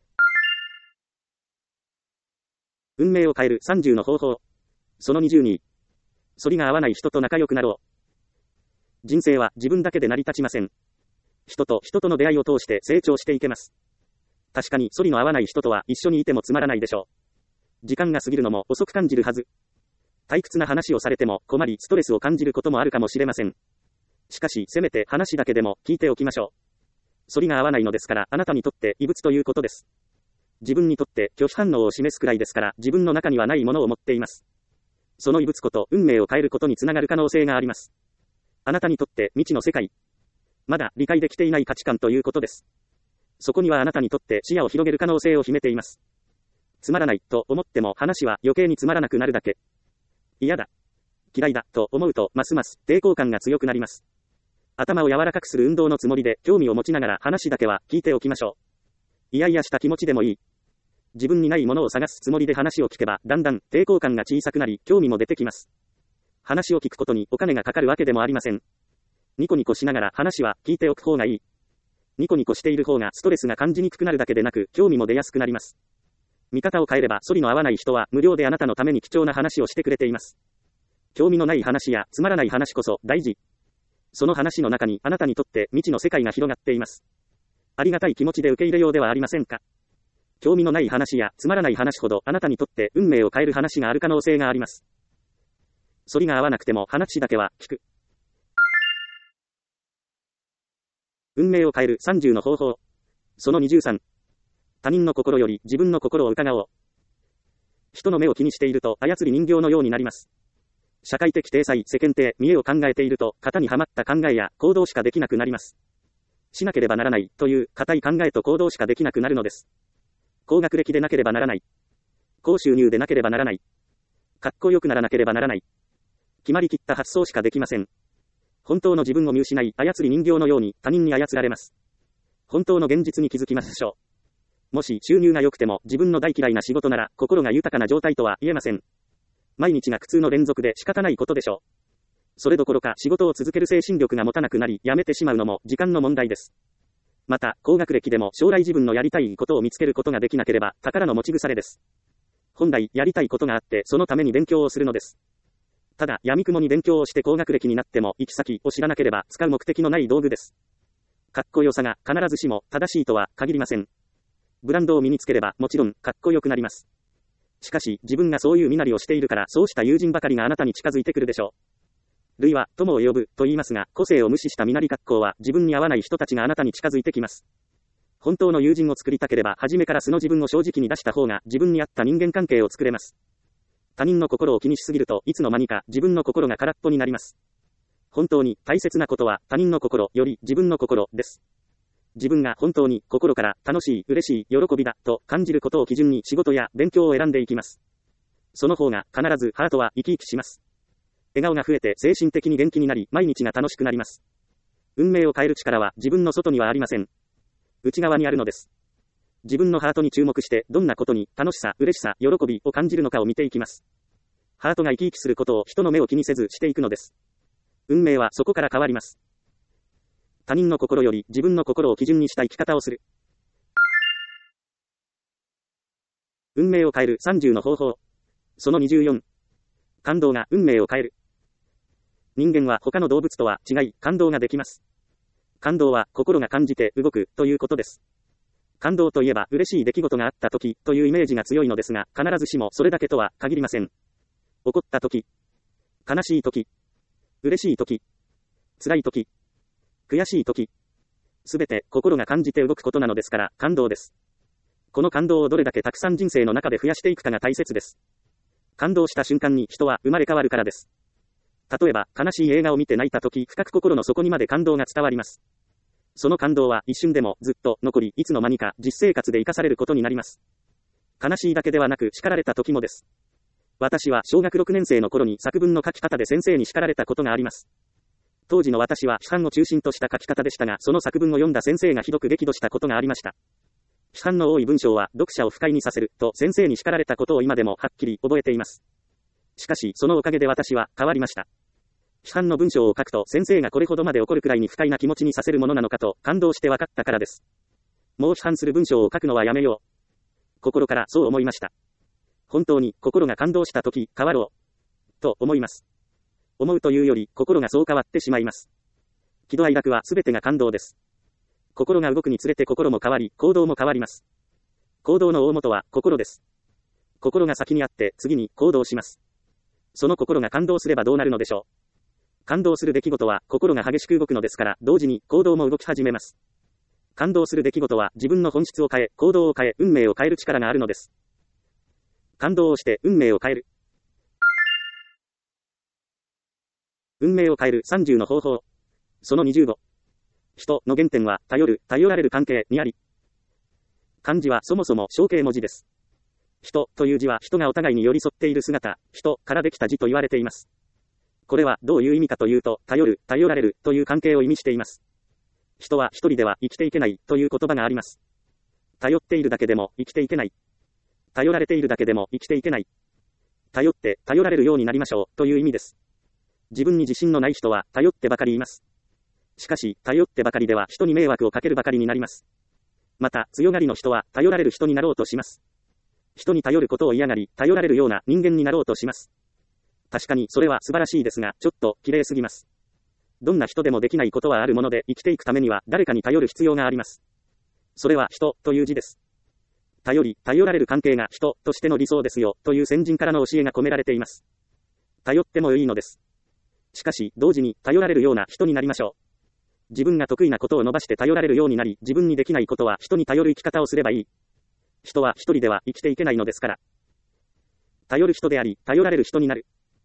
運命を変えるさんじゅうの方法。そのにじゅうに。反りが合わない人と仲良くなろう。人生は自分だけで成り立ちません。人と人との出会いを通して成長していけます。確かに反りの合わない人とは一緒にいてもつまらないでしょう。時間が過ぎるのも遅く感じるはず。退屈な話をされても困りストレスを感じることもあるかもしれません。しかしせめて話だけでも聞いておきましょう。反りが合わないのですからあなたにとって異物ということです。自分にとって拒否反応を示すくらいですから自分の中にはないものを持っています。その異物こと運命を変えることにつながる可能性があります。あなたにとって未知の世界。まだ理解できていない価値観ということです。そこにはあなたにとって視野を広げる可能性を秘めています。つまらないと思っても話は余計につまらなくなるだけ。嫌だ。嫌いだと思うとますます抵抗感が強くなります。頭を柔らかくする運動のつもりで興味を持ちながら話だけは聞いておきましょう。いやいやした気持ちでもいい。自分にないものを探すつもりで話を聞けばだんだん抵抗感が小さくなり興味も出てきます。話を聞くことにお金がかかるわけでもありません。ニコニコしながら話は聞いておく方がいい。ニコニコしている方がストレスが感じにくくなるだけでなく興味も出やすくなります。 見方を変えれば、反りの合わない人は無料であなたのために貴重な話をしてくれています。興味のない話やつまらない話こそ大事。その話の中にあなたにとって未知の世界が広がっています。ありがたい気持ちで受け入れようではありませんか。興味のない話やつまらない話ほどあなたにとって運命を変える話がある可能性があります。反りが合わなくても話だけは聞く。運命を変えるさんじゅうの方法。そのにじゅうさん。他人の心より自分の心を疑おう。人の目を気にしていると操り人形のようになります。社会的体裁、世間体、見栄を考えていると型にはまった考えや行動しかできなくなります。しなければならないという固い考えと行動しかできなくなるのです。高学歴でなければならない。高収入でなければならない。かっこよくならなければならない。決まりきった発想しかできません。本当の自分を見失い、操り人形のように他人に操られます。本当の現実に気づきましょう。もし収入が良くても自分の大嫌いな仕事なら心が豊かな状態とは言えません。毎日が苦痛の連続で仕方ないことでしょう。それどころか仕事を続ける精神力が持たなくなり、やめてしまうのも時間の問題です。また、高学歴でも将来自分のやりたいことを見つけることができなければ宝の持ち腐れです。本来やりたいことがあってそのために勉強をするのです。ただ、闇雲に勉強をして高学歴になっても行き先を知らなければ使う目的のない道具です。かっこよさが必ずしも正しいとは限りません。ブランドを身につければもちろんかっこよくなります。しかし自分がそういう身なりをしているからそうした友人ばかりがあなたに近づいてくるでしょう。類は友を呼ぶと言いますが、個性を無視した身なり格好は自分に合わない人たちがあなたに近づいてきます。本当の友人を作りたければ初めから素の自分を正直に出した方が自分に合った人間関係を作れます。他人の心を気にしすぎるといつの間にか自分の心が空っぽになります。本当に大切なことは他人の心より自分の心です。自分が本当に心から楽しい、嬉しい、喜びだと感じることを基準に仕事や勉強を選んでいきます。その方が必ずハートは生き生きします。笑顔が増えて精神的に元気になり毎日が楽しくなります。運命を変える力は自分の外にはありません。内側にあるのです。自分のハートに注目してどんなことに楽しさ、嬉しさ、喜びを感じるのかを見ていきます。ハートが生き生きすることを人の目を気にせずしていくのです。運命はそこから変わります。他人の心より自分の心を基準にした生き方をする。運命を変えるさんじゅうの方法。そのにじゅうよん。感動が運命を変える。人間は他の動物とは違い、感動ができます。感動は心が感じて動くということです。感動といえば嬉しい出来事があった時というイメージが強いのですが、必ずしもそれだけとは限りません。怒った時、悲しい時、嬉しい時、辛い時、悔しい時、すべて心が感じて動くことなのですから感動です。この感動をどれだけたくさん人生の中で増やしていくかが大切です。感動した瞬間に人は生まれ変わるからです。例えば悲しい映画を見て泣いた時、深く心の底にまで感動が伝わります。その感動は一瞬でもずっと残り、いつの間にか実生活で生かされることになります。悲しいだけではなく叱られた時もです。私は小学ろくねん生の頃に作文の書き方で先生に叱られたことがあります。当時の私は批判を中心とした書き方でしたが、その作文を読んだ先生がひどく激怒したことがありました。批判の多い文章は読者を不快にさせると先生に叱られたことを今でもはっきり覚えています。しかしそのおかげで私は変わりました。批判の文章を書くと先生がこれほどまで怒るくらいに不快な気持ちにさせるものなのかと感動して分かったからです。もう批判する文章を書くのはやめよう。心からそう思いました。本当に心が感動したとき変わろうと思います。思うというより心がそう変わってしまいます。喜怒哀楽はすべてが感動です。心が動くにつれて心も変わり、行動も変わります。行動の大元は心です。心が先にあって次に行動します。その心が感動すればどうなるのでしょう。感動する出来事は心が激しく動くのですから、同時に行動も動き始めます。感動する出来事は自分の本質を変え、行動を変え、運命を変える力があるのです。感動をして運命を変える。運命を変えるさんじゅうの方法。そのにじゅうご。人の原点は頼る、頼られる関係にあり。漢字はそもそも象形文字です。人という字は人がお互いに寄り添っている姿、人からできた字と言われています。これはどういう意味かというと、頼る、頼られるという関係を意味しています。人は一人では生きていけないという言葉があります。頼っているだけでも生きていけない。頼られているだけでも生きていけない。頼って頼られるようになりましょうという意味です。自分に自信のない人は頼ってばかりいます。しかし、頼ってばかりでは人に迷惑をかけるばかりになります。また、強がりの人は頼られる人になろうとします。 人に頼ることを嫌がり、頼られるような人間になろうとします。確かにそれは素晴らしいですが、ちょっと綺麗すぎます。どんな人でもできないことはあるもので、生きていくためには誰かに頼る必要があります。それは人という字です。頼り、頼られる関係が人としての理想ですよ、という先人からの教えが込められています。頼ってもいいのです。しかし、同時に頼られるような人になりましょう。自分が得意なことを伸ばして頼られるようになり、自分にできないことは人に頼る生き方をすればいい。人は一人では生きていけないのですから。頼る人であり、頼られる人になる。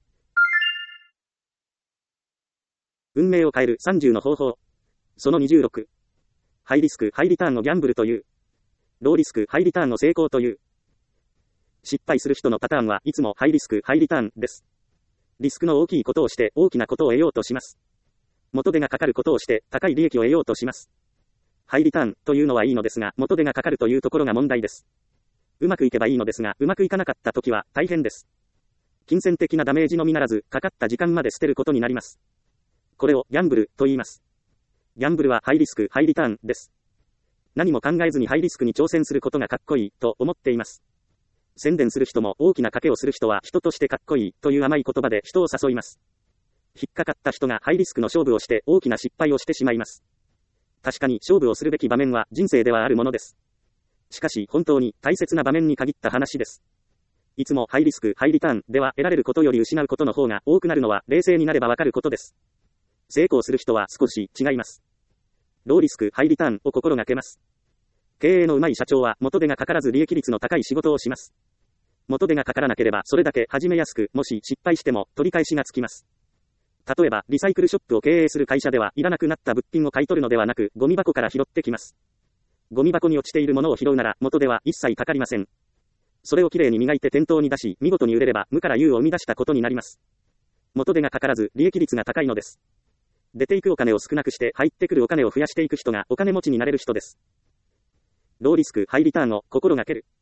運命を変えるさんじゅうの方法。そのにじゅうろく。ハイリスク、ハイリターンのギャンブルという。ローリスク、ハイリターンの成功という。失敗する人のパターンはいつもハイリスク、ハイリターンです。リスクの大きいことをして大きなことを得ようとします。元手がかかることをして高い利益を得ようとします。ハイリターンというのはいいのですが、元手がかかるというところが問題です。うまくいけばいいのですが、うまくいかなかったときは大変です。金銭的なダメージのみならず、かかった時間まで捨てることになります。これをギャンブルと言います。ギャンブルはハイリスク、ハイリターンです。何も考えずにハイリスクに挑戦することがかっこいいと思っています。宣伝する人も大きな賭けをする人は人としてかっこいいという甘い言葉で人を誘います。引っかかった人がハイリスクの勝負をして大きな失敗をしてしまいます。確かに勝負をするべき場面は人生ではあるものです。しかし本当に大切な場面に限った話です。いつもハイリスク、ハイリターンでは得られることより失うことの方が多くなるのは冷静になればわかることです。成功する人は少し違います。ローリスク、ハイリターンを心がけます。経営の上手い社長は元手がかからず利益率の高い仕事をします。元手がかからなければそれだけ始めやすく、もし失敗しても取り返しがつきます。例えば、リサイクルショップを経営する会社では、いらなくなった物品を買い取るのではなく、ゴミ箱から拾ってきます。ゴミ箱に落ちているものを拾うなら、元手は一切かかりません。それをきれいに磨いて店頭に出し、見事に売れれば、無から有を生み出したことになります。元手がかからず、利益率が高いのです。出ていくお金を少なくして、入ってくるお金を増やしていく人が、お金持ちになれる人です。ローリスク、ハイリターンを心がける。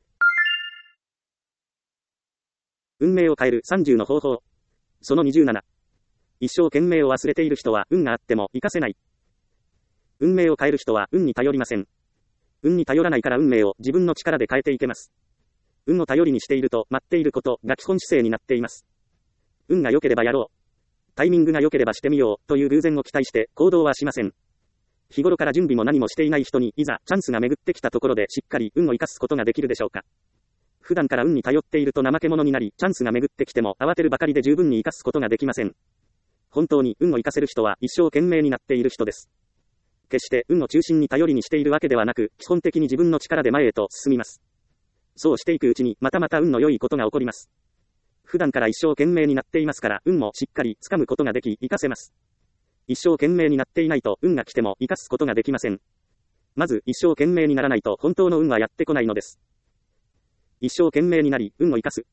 運命を変えるさんじゅうの方法。そのにじゅうなな。一生懸命を忘れている人は運があっても活かせない。運命を変える人は運に頼りません。運に頼らないから運命を自分の力で変えていけます。運を頼りにしていると待っていることが基本姿勢になっています。運が良ければやろう。タイミングが良ければしてみようという偶然を期待して行動はしません。日頃から準備も何もしていない人にいざチャンスが巡ってきたところでしっかり運を生かすことができるでしょうか。普段から運に頼っていると怠け者になり、チャンスが巡ってきても慌てるばかりで十分に生かすことができません。本当に運を生かせる人は一生懸命になっている人です。決して運を中心に頼りにしているわけではなく、基本的に自分の力で前へと進みます。そうしていくうちにまたまた運の良いことが起こります。普段から一生懸命になっていますから、運もしっかり掴むことができ、活かせます。一生懸命になっていないと運が来ても活かすことができません。まず一生懸命にならないと本当の運はやってこないのです。一生懸命になり、運を生かす。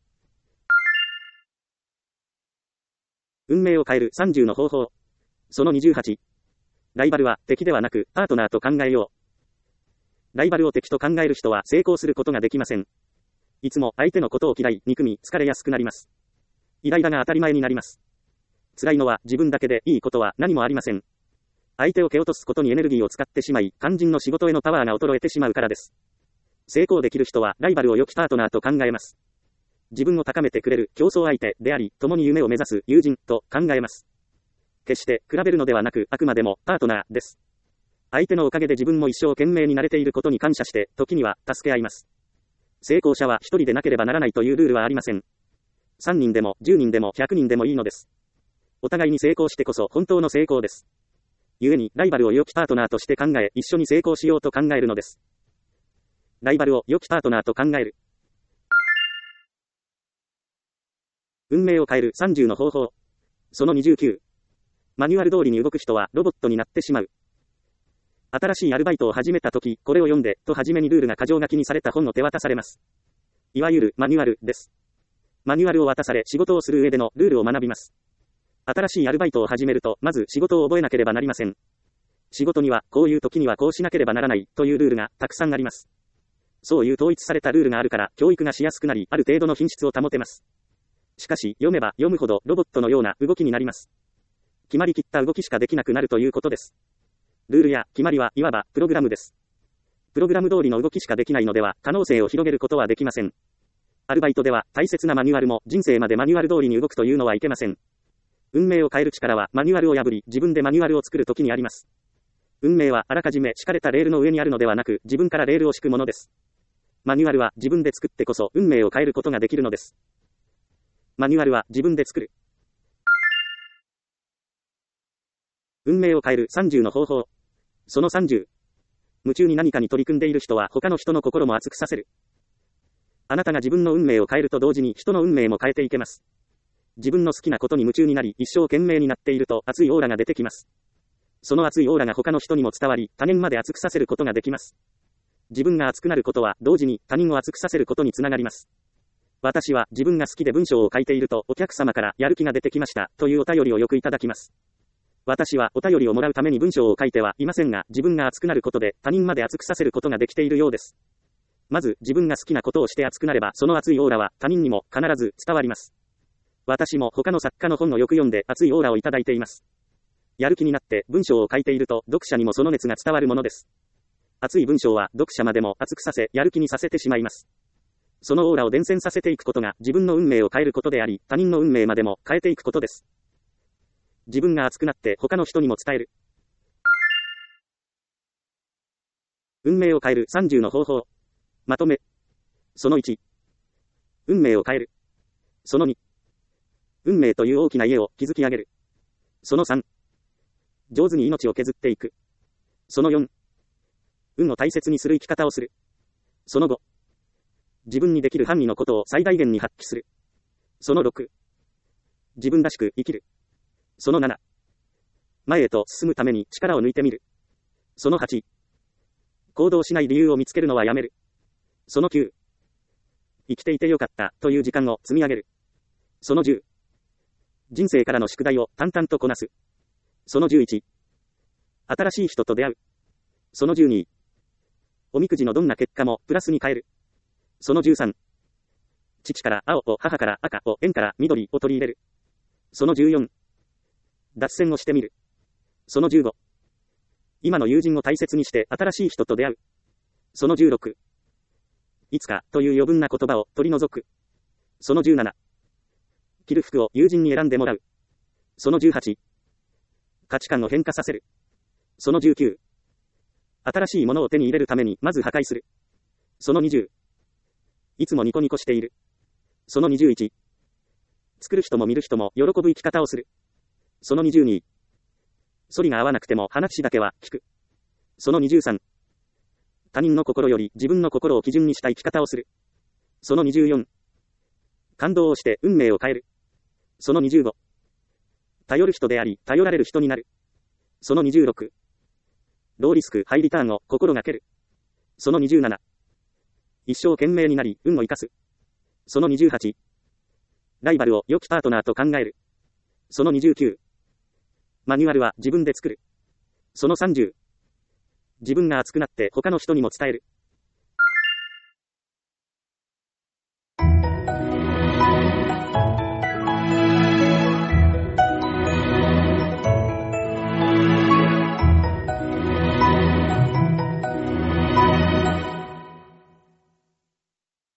運命を変えるさんじゅうの方法。そのにじゅうはち。ライバルは敵ではなくパートナーと考えよう。ライバルを敵と考える人は成功することができません。いつも相手のことを嫌い、憎み、疲れやすくなります。イライラが当たり前になります。辛いのは自分だけでいいことは何もありません。相手を蹴落とすことにエネルギーを使ってしまい、肝心の仕事へのパワーが衰えてしまうからです。成功できる人はライバルを良きパートナーと考えます。自分を高めてくれる競争相手であり、共に夢を目指す友人と考えます。決して比べるのではなく、あくまでもパートナーです。相手のおかげで自分も一生懸命になれていることに感謝して、時には助け合います。成功者は一人でなければならないというルールはありません。さんにんでもじゅうにんでもひゃくにんでもいいのです。お互いに成功してこそ本当の成功です。故にライバルを良きパートナーとして考え、一緒に成功しようと考えるのです。ライバルを良きパートナーと考える。運命を変えるさんじゅうの方法。そのにじゅうきゅう。マニュアル通りに動く人はロボットになってしまう。新しいアルバイトを始めたとき、これを読んで、と初めにルールが箇条書きにされた本を手渡されます。いわゆるマニュアルです。マニュアルを渡され、仕事をする上でのルールを学びます。新しいアルバイトを始めると、まず仕事を覚えなければなりません。仕事には、こういう時にはこうしなければならない、というルールがたくさんあります。そういう統一されたルールがあるから、教育がしやすくなり、ある程度の品質を保てます。しかし、読めば読むほどロボットのような動きになります。決まりきった動きしかできなくなるということです。ルールや決まりはいわばプログラムです。プログラム通りの動きしかできないのでは、可能性を広げることはできません。 アルバイトでは大切なマニュアルも人生までマニュアル通りに動くというのはいけません。運命を変える力はマニュアルを破り自分でマニュアルを作るときにあります。運命はあらかじめ敷かれたレールの上にあるのではなく自分からレールを敷くものです。マニュアルは自分で作ってこそ運命を変えることができるのです。マニュアルは自分で作る。運命を変えるさんじゅうの方法。そのさんじゅう。夢中に何かに取り組んでいる人は他の人の心も熱くさせる。あなたが自分の運命を変えると同時に人の運命も変えていけます。自分の好きなことに夢中になり一生懸命になっていると熱いオーラが出てきます。その熱いオーラが他の人にも伝わり他人まで熱くさせることができます。自分が熱くなることは同時に他人を熱くさせることにつながります。私は自分が好きで文章を書いているとお客様からやる気が出てきましたというお便りをよくいただきます。私はお便りをもらうために文章を書いてはいませんが自分が熱くなることで他人まで熱くさせることができているようです。まず自分が好きなことをして熱くなればその熱いオーラは他人にも必ず伝わります。私も他の作家の本をよく読んで熱いオーラをいただいています。やる気になって文章を書いていると読者にもその熱が伝わるものです。熱い文章は読者までも熱くさせやる気にさせてしまいます。そのオーラを伝染させていくことが自分の運命を変えることであり他人の運命までも変えていくことです。自分が熱くなって他の人にも伝える。運命を変えるさんじゅうの方法。まとめ。そのいち。運命を変える。そのに。運命という大きな家を築き上げる。そのさん。上手に命を削っていく。そのよん。運を大切にする生き方をする。そのご。自分にできる範囲のことを最大限に発揮する。そのろく。自分らしく生きる。そのなな。前へと進むために力を抜いてみる。そのはち。行動しない理由を見つけるのはやめる。そのきゅう。生きていてよかったという時間を積み上げる。そのじゅう。人生からの宿題を淡々とこなす。そのじゅういち。新しい人と出会う。そのじゅうに。おみくじのどんな結果もプラスに変える。そのじゅうさん。父から青を母から赤を縁から緑を取り入れる。そのじゅうよん。脱線をしてみる。そのじゅうご。今の友人を大切にして新しい人と出会う。そのじゅうろく。いつかという余分な言葉を取り除く。そのじゅうなな。着る服を友人に選んでもらう。そのじゅうはち。価値観を変化させる。そのじゅうきゅう。新しいものを手に入れるためにまず破壊する。そのにじゅう。いつもニコニコしている。そのにじゅういち。作る人も見る人も喜ぶ生き方をする。そのにじゅうに。反りが合わなくても話だけは聞く。そのにじゅうさん。他人の心より自分の心を基準にした生き方をする。そのにじゅうよん。感動をして運命を変える。そのにじゅうご。頼る人であり頼られる人になる。そのにじゅうろく。ローリスクハイリターンを心がける。そのにじゅうなな。一生懸命になり運を生かす。そのにじゅうはち。ライバルを良きパートナーと考える。そのにじゅうきゅう。マニュアルは自分で作る。そのさんじゅう。自分が熱くなって他の人にも伝える。